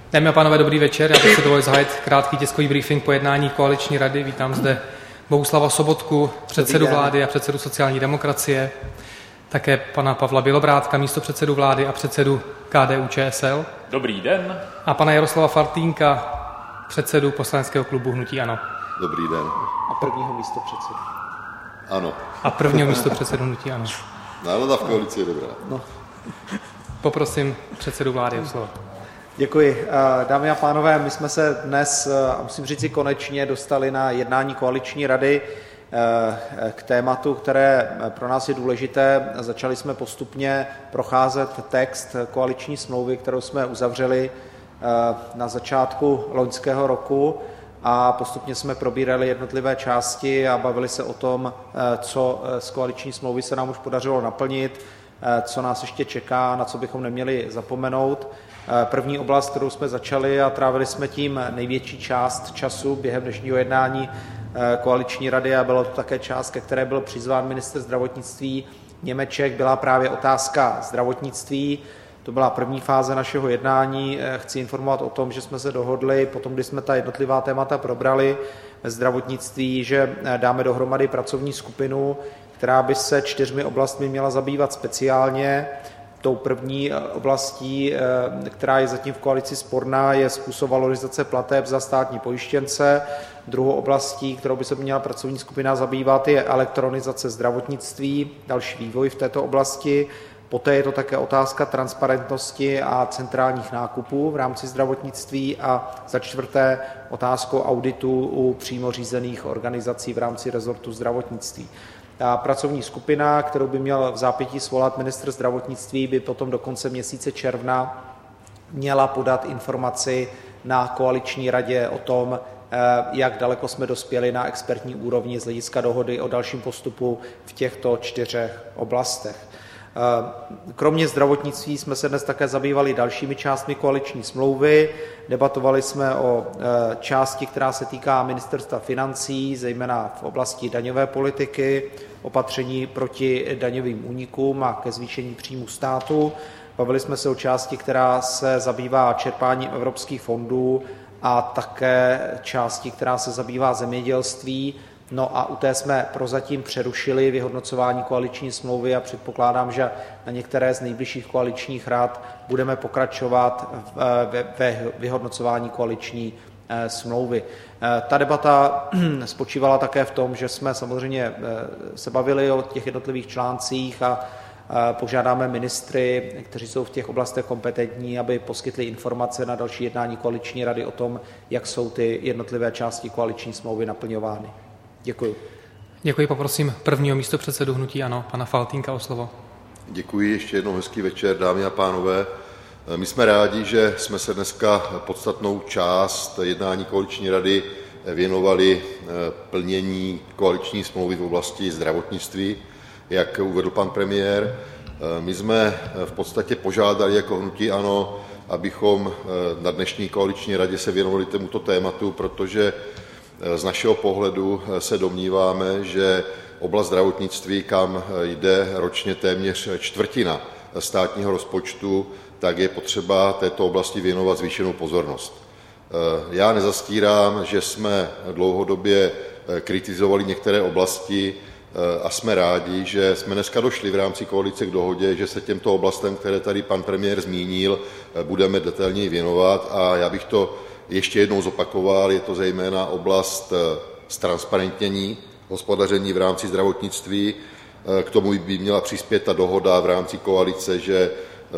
Dámy a pánové, dobrý večer. Já bych si dovolil zahájit krátký tiskový briefing po jednání koaliční rady. Vítám zde Bohuslava Sobotku, předsedu vlády a předsedu sociální demokracie, také pana Pavla Bělobrádka, místopředsedu vlády a předsedu KDU-ČSL. Dobrý den. A pana Jaroslava Faltýnka, předsedu poslaneckého klubu Hnutí ANO. Dobrý den. A prvního místopředsedu. Ano. A prvního místopředsedu Hnutí ANO. Nálada v koalici je dobrá. No. Poprosím předsedu vlády o slovo. Děkuji. Dámy a pánové, my jsme se dnes, musím říct si konečně, dostali na jednání koaliční rady k tématu, které pro nás je důležité. Začali jsme postupně procházet text koaliční smlouvy, kterou jsme uzavřeli na začátku loňského roku a postupně jsme probírali jednotlivé části a bavili se o tom, co z koaliční smlouvy se nám už podařilo naplnit, co nás ještě čeká, na co bychom neměli zapomenout. První oblast, kterou jsme začali a trávili jsme tím největší část času během dnešního jednání koaliční rady a byla to také část, ke které byl přizván ministr zdravotnictví Němeček, byla právě otázka zdravotnictví. To byla první fáze našeho jednání. Chci informovat o tom, že jsme se dohodli, potom, když jsme ta jednotlivá témata probrali ve zdravotnictví, že dáme dohromady pracovní skupinu, která by se 4 oblastmi měla zabývat speciálně. Tou první oblastí, která je zatím v koalici sporná, je způsob valorizace plateb za státní pojištěnce. Druhou oblastí, kterou by se měla pracovní skupina zabývat, je elektronizace zdravotnictví, další vývoj v této oblasti. Poté je to také otázka transparentnosti a centrálních nákupů v rámci zdravotnictví a za čtvrté otázkou auditu u přímo řízených organizací v rámci rezortu zdravotnictví. Ta pracovní skupina, kterou by měl v zápětí svolat ministr zdravotnictví, by potom do konce měsíce června měla podat informaci na koaliční radě o tom, jak daleko jsme dospěli na expertní úrovni z hlediska dohody o dalším postupu v těchto 4 oblastech. Kromě zdravotnictví jsme se dnes také zabývali dalšími částmi koaliční smlouvy. Debatovali jsme o části, která se týká ministerstva financí, zejména v oblasti daňové politiky, opatření proti daňovým únikům a ke zvýšení příjmů státu. Bavili jsme se o části, která se zabývá čerpáním evropských fondů a také části, která se zabývá zemědělství. No a u té jsme prozatím přerušili vyhodnocování koaliční smlouvy a předpokládám, že na některé z nejbližších koaličních rad budeme pokračovat ve vyhodnocování koaliční smlouvy. Ta debata spočívala také v tom, že jsme samozřejmě se bavili o těch jednotlivých článcích a požádáme ministry, kteří jsou v těch oblastech kompetentní, aby poskytli informace na další jednání koaliční rady o tom, jak jsou ty jednotlivé části koaliční smlouvy naplňovány. Děkuji. Děkuji, poprosím prvního místopředsedu Hnutí ANO, pana Faltýnka o slovo. Děkuji, ještě jednou hezký večer, dámy a pánové. My jsme rádi, že jsme se dneska podstatnou část jednání koaliční rady věnovali plnění koaliční smlouvy v oblasti zdravotnictví, jak uvedl pan premiér. My jsme v podstatě požádali jako Hnutí ANO, abychom na dnešní koaliční radě se věnovali tomuto tématu, protože z našeho pohledu se domníváme, že oblast zdravotnictví, kam jde ročně téměř čtvrtina státního rozpočtu, tak je potřeba této oblasti věnovat zvýšenou pozornost. Já nezastírám, že jsme dlouhodobě kritizovali některé oblasti a jsme rádi, že jsme dneska došli v rámci koalice k dohodě, že se těmto oblastem, které tady pan premiér zmínil, budeme detailněji věnovat a já bych to ještě jednou zopakoval, je to zejména oblast ztransparentnění hospodaření v rámci zdravotnictví. K tomu by měla přispět ta dohoda v rámci koalice, že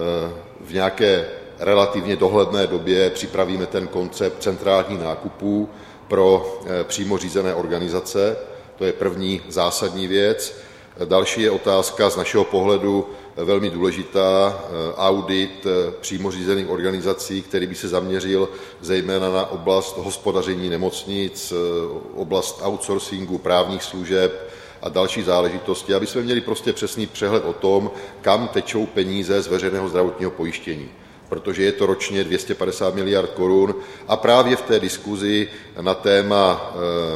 v nějaké relativně dohledné době připravíme ten koncept centrálních nákupů pro přímo řízené organizace. To je první zásadní věc. Další je otázka z našeho pohledu velmi důležitá, audit přímo řízených organizací, který by se zaměřil zejména na oblast hospodaření nemocnic, oblast outsourcingu, právních služeb a další záležitosti, aby jsme měli prostě přesný přehled o tom, kam tečou peníze z veřejného zdravotního pojištění. Protože je to ročně 250 miliard korun a právě v té diskuzi na téma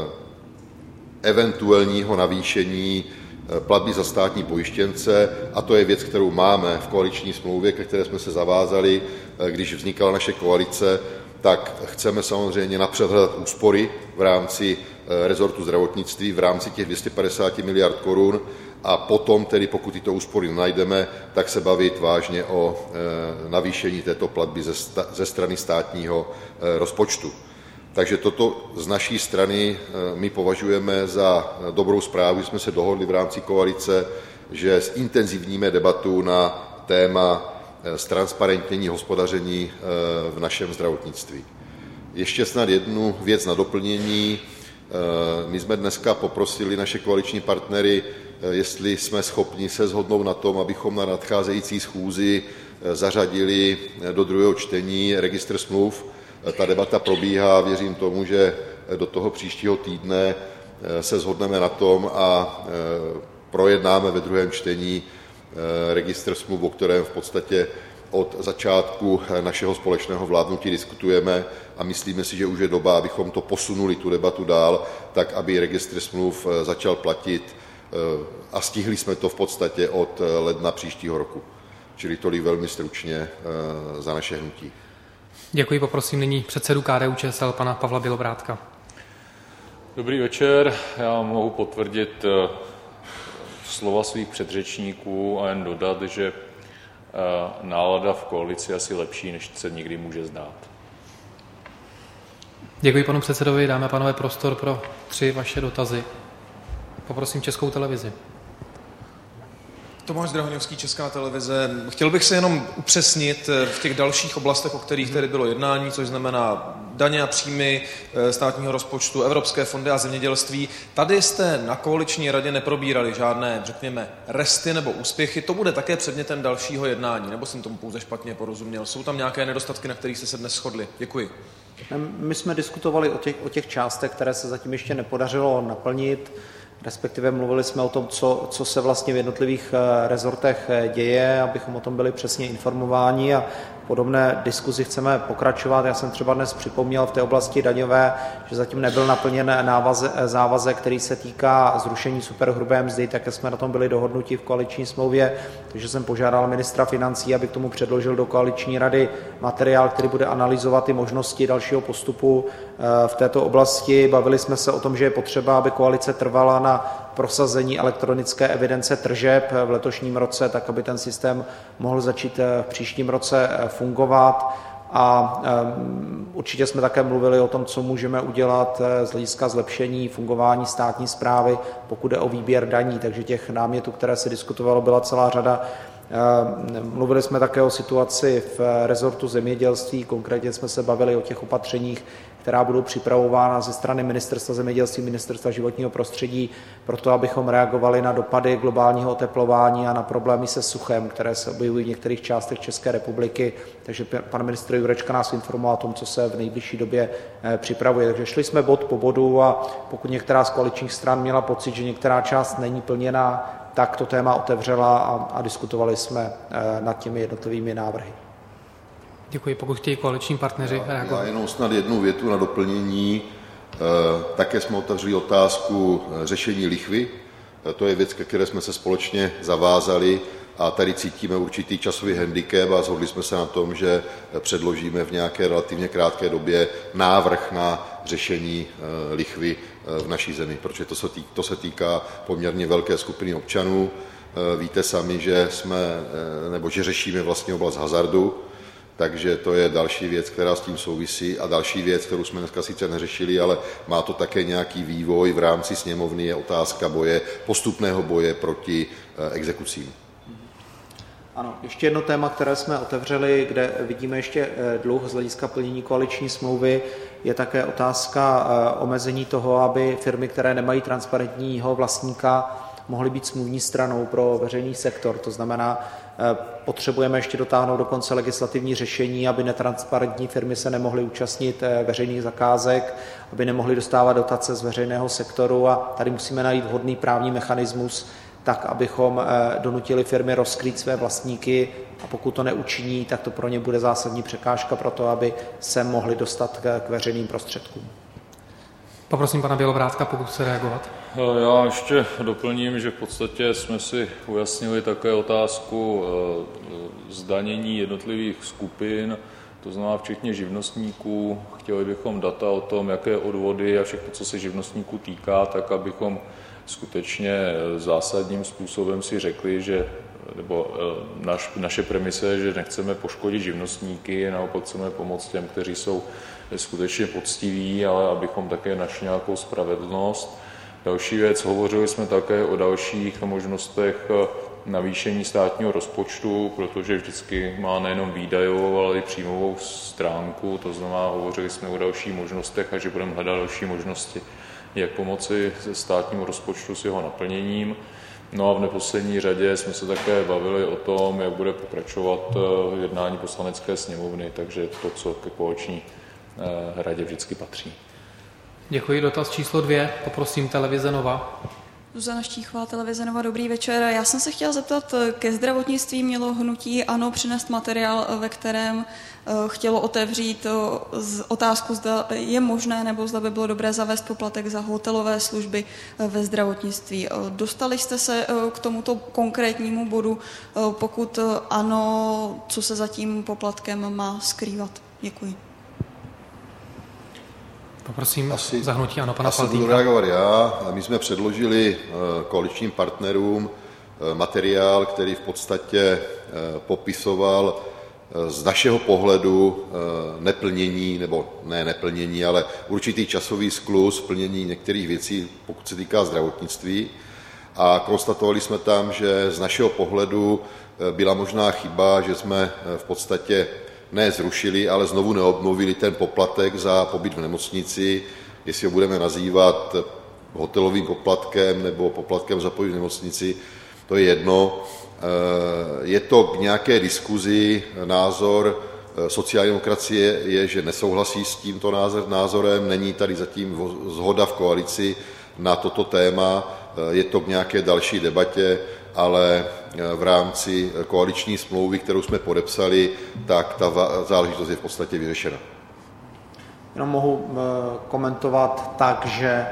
eventuálního navýšení platby za státní pojištěnce, a to je věc, kterou máme v koaliční smlouvě, ke které jsme se zavázali, když vznikala naše koalice, tak chceme samozřejmě napřed hledat úspory v rámci rezortu zdravotnictví v rámci těch 250 miliard korun a potom tedy, pokud tyto úspory najdeme, tak se bavit vážně o navýšení této platby ze strany státního rozpočtu. Takže toto z naší strany my považujeme za dobrou zprávu, že jsme se dohodli v rámci koalice, že zintenzivníme debatu na téma ztransparentnění hospodaření v našem zdravotnictví. Ještě snad jednu věc na doplnění. My jsme dneska poprosili naše koaliční partnery, jestli jsme schopni se shodnout na tom, abychom na nadcházející schůzi zařadili do druhého čtení registr smluv. Ta debata probíhá, věřím tomu, že do toho příštího týdne se shodneme na tom a projednáme ve druhém čtení registr smluv, o kterém v podstatě od začátku našeho společného vládnutí diskutujeme a myslíme si, že už je doba, abychom to posunuli, tu debatu dál, tak aby registr smluv začal platit a stihli jsme to v podstatě od ledna příštího roku. Čili tolik velmi stručně za naše hnutí. Děkuji, poprosím nyní předsedu KDU-ČSL, pana Pavla Bělobrádka. Dobrý večer, já mohu potvrdit slova svých předřečníků a jen dodat, že nálada v koalici je asi lepší, než se někdy může zdát. Děkuji panu předsedovi, dáme pánové prostor pro 3 vaše dotazy. Poprosím Českou televizi. Tomáš Drahoňovský, Česká televize. Chtěl bych se jenom upřesnit v těch dalších oblastech, o kterých tady bylo jednání, což znamená daně a příjmy státního rozpočtu, evropské fondy a zemědělství. Tady jste na koaliční radě neprobírali žádné, řekněme, resty nebo úspěchy. To bude také předmětem dalšího jednání, nebo jsem tomu pouze špatně porozuměl? Jsou tam nějaké nedostatky, na kterých jste se dnes shodli? Děkuji. My jsme diskutovali o těch částech, které se zatím ještě nepodařilo naplnit, respektive mluvili jsme o tom, co se vlastně v jednotlivých rezortech děje, abychom o tom byli přesně informováni a v podobné diskuzi chceme pokračovat. Já jsem třeba dnes připomněl v té oblasti daňové, že zatím nebyl naplněn závazek, který se týká zrušení superhrubé mzdy, tak jsme na tom byli dohodnuti v koaliční smlouvě, takže jsem požádal ministra financí, aby k tomu předložil do koaliční rady materiál, který bude analyzovat ty možnosti dalšího postupu v této oblasti. Bavili jsme se o tom, že je potřeba, aby koalice trvala na prosazení elektronické evidence tržeb v letošním roce, tak aby ten systém mohl začít v příštím roce fungovat. A určitě jsme také mluvili o tom, co můžeme udělat z hlediska zlepšení fungování státní správy, pokud jde o výběr daní. Takže těch námětů, které se diskutovalo, byla celá řada. Mluvili jsme také o situaci v rezortu zemědělství, konkrétně jsme se bavili o těch opatřeních, která budou připravována ze strany Ministerstva zemědělství, Ministerstva životního prostředí, proto abychom reagovali na dopady globálního oteplování a na problémy se suchem, které se objevují v některých částech České republiky. Takže pan ministr Jurečka nás informoval o tom, co se v nejbližší době připravuje. Takže šli jsme bod po bodu a pokud některá z koaličních stran měla pocit, že některá část není plněna, tak to téma otevřela a diskutovali jsme nad těmi jednotlivými návrhy. Děkuji. Pokud chtějí koaliční partneři reagovat. Já jenom snad jednu větu na doplnění. Také jsme otevřeli otázku řešení lichvy. To je věc, ke které jsme se společně zavázali a tady cítíme určitý časový handicap a shodli jsme se na tom, že předložíme v nějaké relativně krátké době návrh na řešení lichvy v naší zemi, protože to se týká poměrně velké skupiny občanů. Víte sami, že řešíme vlastně oblast hazardu, takže to je další věc, která s tím souvisí a další věc, kterou jsme dneska sice neřešili, ale má to také nějaký vývoj v rámci sněmovny, je otázka postupného boje proti exekucím. Ano, ještě jedno téma, které jsme otevřeli, kde vidíme ještě dluh z hlediska plnění koaliční smlouvy, je také otázka omezení toho, aby firmy, které nemají transparentního vlastníka, mohly být smluvní stranou pro veřejný sektor. To znamená, potřebujeme ještě dotáhnout do konce legislativní řešení, aby netransparentní firmy se nemohly účastnit veřejných zakázek, aby nemohly dostávat dotace z veřejného sektoru a tady musíme najít vhodný právní mechanismus, tak abychom donutili firmy rozkrýt své vlastníky a pokud to neučiní, tak to pro ně bude zásadní překážka pro to, aby se mohli dostat k veřejným prostředkům. Poprosím pana Bělobrádka, pokud chce reagovat. Já ještě doplním, že v podstatě jsme si ujasnili také otázku zdanění jednotlivých skupin. to znamená včetně živnostníků. Chtěli bychom data o tom, jaké odvody a všechno, co se živnostníků týká, tak abychom skutečně zásadním způsobem si řekli, že nebo naše premise je, že nechceme poškodit živnostníky, naopak chceme pomoct těm, kteří jsou skutečně poctiví, ale abychom také našli nějakou spravedlnost. Další věc, hovořili jsme také o dalších možnostech navýšení státního rozpočtu, protože vždycky má nejenom výdajovou, ale i příjmovou stránku, to znamená, hovořili jsme o dalších možnostech a že budeme hledat další možnosti, jak pomoci státnímu rozpočtu s jeho naplněním. No a v neposlední řadě jsme se také bavili o tom, jak bude pokračovat jednání Poslanecké sněmovny, takže to, co ke koaliční radě vždycky patří. Děkuji. Dotaz číslo 2. Poprosím televize Nova. Zuzana Štíchová, televize Nova, dobrý večer. Já jsem se chtěla zeptat, ke zdravotnictví mělo hnutí ANO přinést materiál, ve kterém chtělo otevřít otázku, zda je možné nebo zda by bylo dobré zavést poplatek za hotelové služby ve zdravotnictví. Dostali jste se k tomuto konkrétnímu bodu? Pokud ano, co se za tím poplatkem má skrývat? Děkuji. Poprosím za hnutí ANO pana Faltýnka. Budu reagovat já. My jsme předložili koaličním partnerům materiál, který v podstatě popisoval z našeho pohledu neplnění, nebo ne neplnění, ale určitý časový skluz plnění některých věcí, pokud se týká zdravotnictví. A konstatovali jsme tam, že z našeho pohledu byla možná chyba, že jsme v podstatě ne zrušili, ale znovu neobnovili ten poplatek za pobyt v nemocnici, jestli ho budeme nazývat hotelovým poplatkem nebo poplatkem za pobyt v nemocnici, to je jedno. Je to k nějaké diskuzi, názor sociální demokracie je, že nesouhlasí s tímto názorem, není tady zatím shoda v koalici na toto téma, je to k nějaké další debatě, ale v rámci koaliční smlouvy, kterou jsme podepsali, tak ta záležitost je v podstatě vyřešena. Jenom mohu komentovat tak, že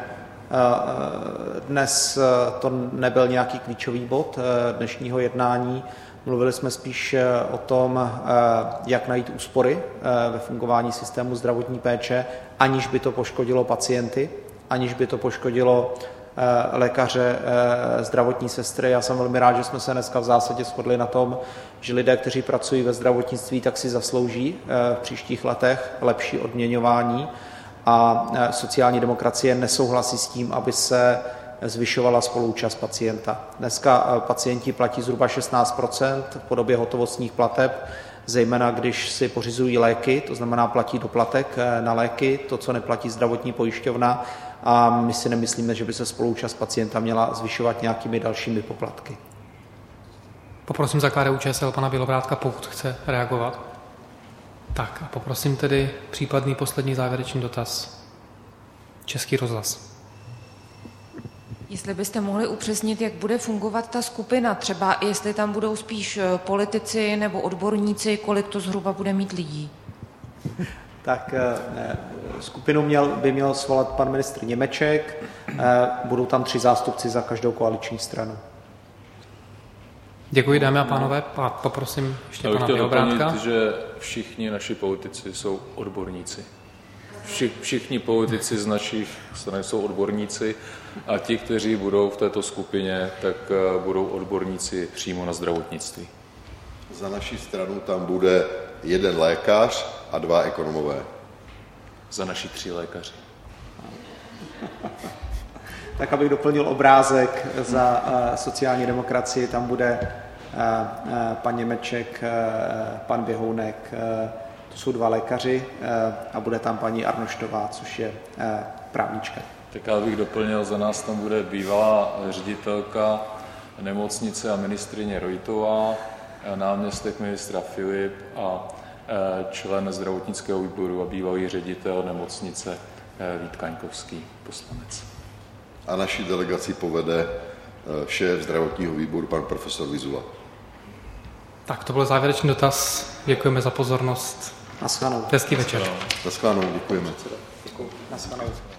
dnes to nebyl nějaký klíčový bod dnešního jednání. Mluvili jsme spíš o tom, jak najít úspory ve fungování systému zdravotní péče, aniž by to poškodilo pacienty, aniž by to poškodilo lékaře, zdravotní sestry. Já jsem velmi rád, že jsme se dneska v zásadě shodli na tom, že lidé, kteří pracují ve zdravotnictví, tak si zaslouží v příštích letech lepší odměňování a sociální demokracie nesouhlasí s tím, aby se zvyšovala spoluúčast pacienta. Dneska pacienti platí zhruba 16% v podobě hotovostních plateb, zejména když si pořizují léky, to znamená platí doplatek na léky, to, co neplatí zdravotní pojišťovna, a my si nemyslíme, že by se spoluúčast pacienta měla zvyšovat nějakými dalšími poplatky. Poprosím za KDU-ČSL pana Bělobrádka, pokud chce reagovat. Tak a poprosím tedy případný poslední závěrečný dotaz. Český rozhlas. Jestli byste mohli upřesnit, jak bude fungovat ta skupina, třeba jestli tam budou spíš politici nebo odborníci, kolik to zhruba bude mít lidí? Tak skupinu by měl svolat pan ministr Němeček, budou tam 3 zástupci za každou koaliční stranu. Děkuji, dámy a pánové, a poprosím ještě pana Bělobrádka. Já bych chtěl doplnit, že všichni naši politici jsou odborníci. Všichni politici z našich stran jsou odborníci a ti, kteří budou v této skupině, tak budou odborníci přímo na zdravotnictví. Za naši stranu tam bude 1 lékař a 2 ekonomové. Za naši 3 lékaři. Tak abych doplnil obrázek, za sociální demokracii tam bude pan Němeček, pan Běhounek, to jsou 2 lékaři, a bude tam paní Arnoštová, což je právnička. Tak já bych doplnil, za nás tam bude bývalá ředitelka nemocnice a ministryně Rojtová, náměstek ministra Filip a člen zdravotnického výboru a bývalý ředitel nemocnice Vít Kaňkovský, poslanec. A naší delegaci povede šéf zdravotního výboru, pan profesor Vizula. Tak to byl závěrečný dotaz. Děkujeme za pozornost. Naschledanou. Hezký večer. Naschledanou, děkujeme. Naschledanou.